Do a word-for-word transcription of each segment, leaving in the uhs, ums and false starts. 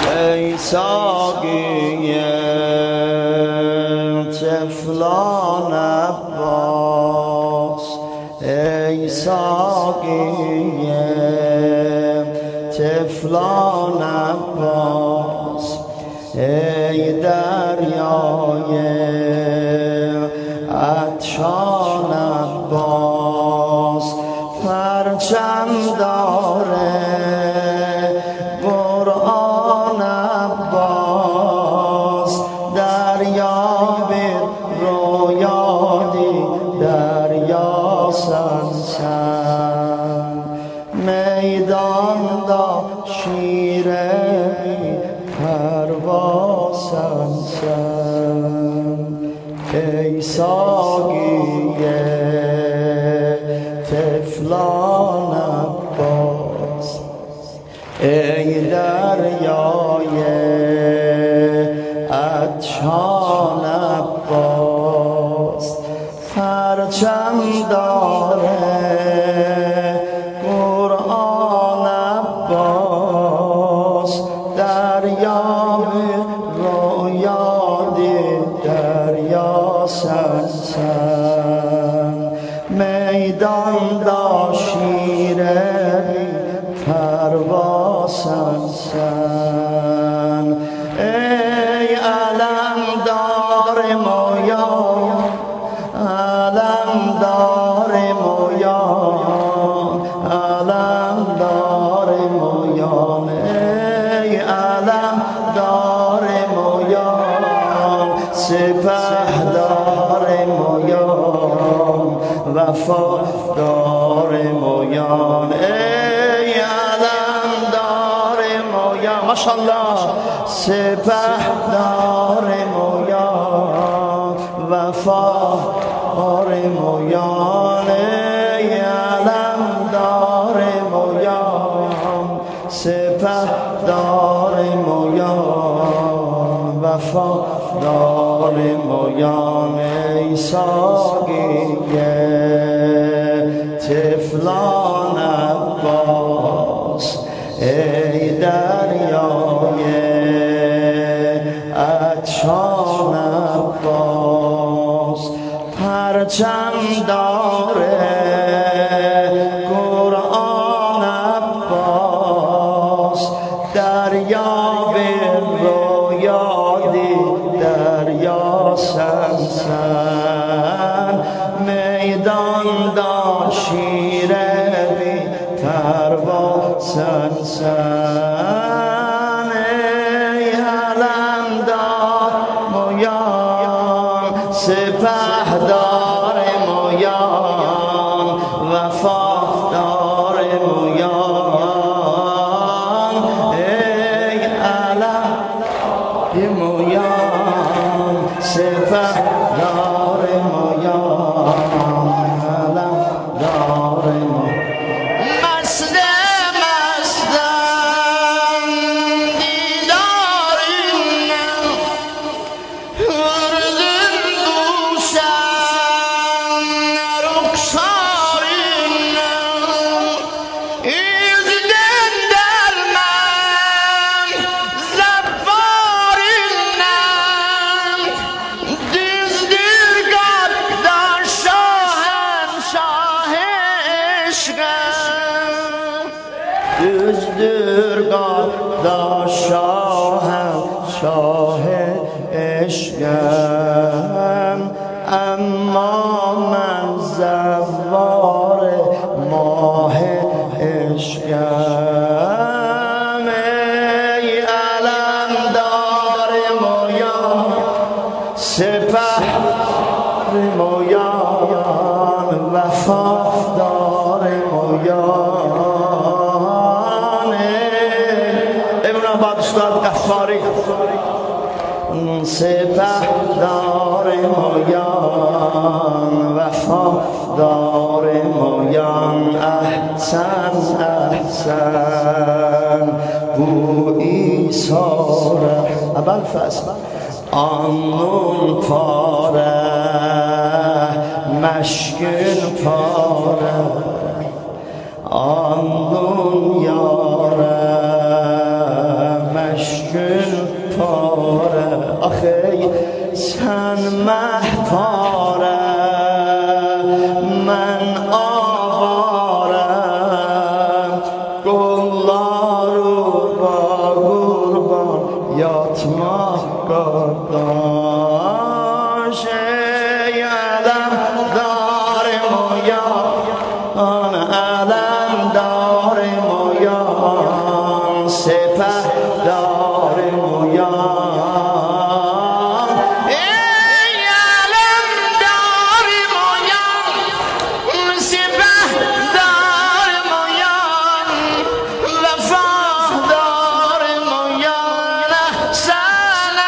ای ساقی طفلان عباس ای ساقی طفلان عباس ای دریای عطشان عباس پرچم داره قرآن عباس دریا به رویادی دریا سنسن میدان دا شیر بی پروا سنسن ای ساقی طفلان عباس ای دریای عطشان عباس پرچم داره قرآن عباس دریا رویادی دریا سنسن میدان دا شیر بی پروا سنسن ای علم دار مویان علم دار مویان علم دار مویان ای علم دار مویان سپهدار مویان وفادار مویان ای علم دار مویان ماشاءالله سپهدار مویان وفادار مویان ای علم دار مویان سپهدار مویان وفادار مویان ای ساقی طفلان عباس ای دریای عطشان عباس پرچم داره قرآن عباس دریا به رویادی دریا سنسن میدان دا شیر بی پروا سنسن ای علم دار مویان سپهدار مویان وفادار مویان ای علم مویان سپهدار مویان علم دار مویان درگاه شاهم شاه عشقم اما من زوار ماه عشقم ای علم دار مویان سپهر مویان وفادار مویان ابن بادشاه قفاری سپهدار مویان وفادار مویان احسن احسن بویی ساره اول فصل آنون پاره مشکل پاره آنون یاره مشکل پاره آخه سن محتاره من آوارم گلارو با قربان یاتما کرداش ای علم دار مویان علم دار مویان سپه دار مویان ای علم دار مویان سپه دار مویان وفا دار مویان احسن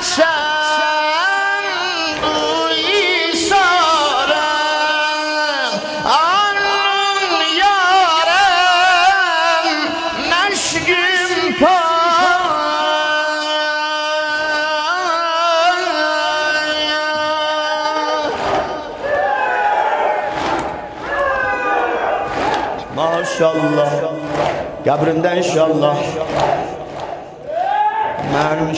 احسن بویی سارم آنون یارم مشکم ماشالله قبرنده انشالله من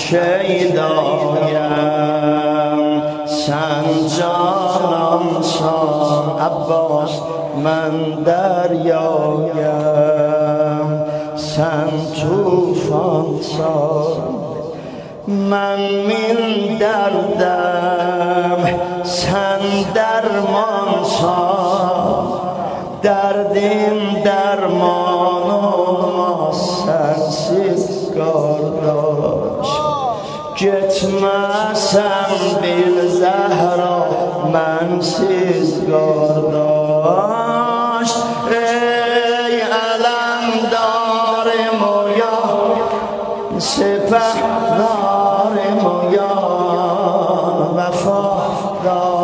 شیدایم سن جانم سان عباس من دریایم سن توفان سان من من دردم سن درمان سان دردیم درمان olmaz sensiz kardeş Gitmesem bil zehra mensiz kardeş Ey elemdarim uyan sepehdarim uyan vefadar